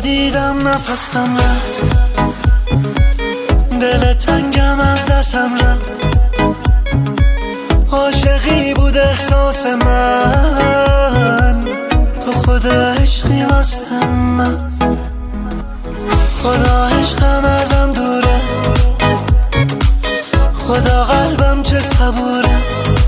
دیدم نفسم رفت، دل تنگم از دستم رفت. عاشقی بود احساس من، تو خود عشقی واسه من. خدا عشقم ازم دوره، خدا قلبم چه صبوره.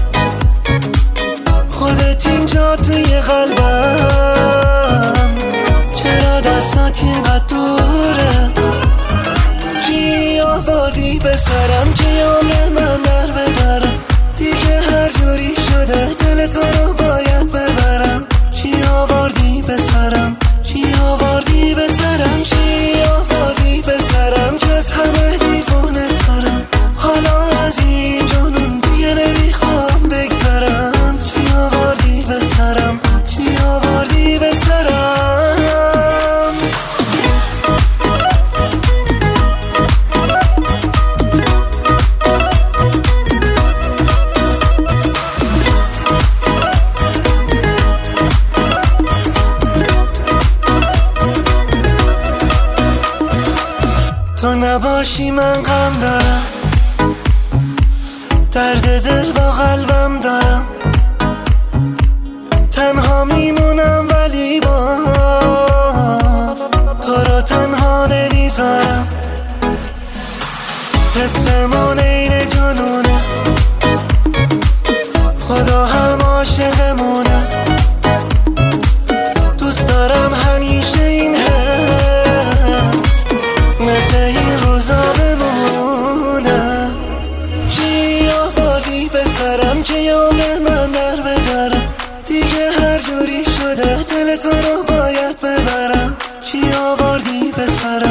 خودت اینجا توی قلبم، چرا دستات اینقدر دوره. چی آوردی به سرم که عمر من در بدرم. دیگه هر جوری شده دل تو رو باید ببرم. چی آوردی به سرم، چی آوردی به سرم، چی آوردی به سرم که از همه دیوونه ترم. حالا از این جنون دیگه نمیخوام بگذرم. چی آوردی به سرم، چی آوردی به سرم. تو نباشی من غم دارم، درد دل با قلبم دارم. تنها میمونم ولی باز تو رو تنها نمیذارم. حسمون این جنونه، خدا هم عاشقمونه. دوست دارم همیشه این حس مثل این روزا بمونه. چی آوردی به سرم که عمر من در بدرم. دیگه هر جوری شده دل تو رو باید ببرم. چی آوردی به سرم.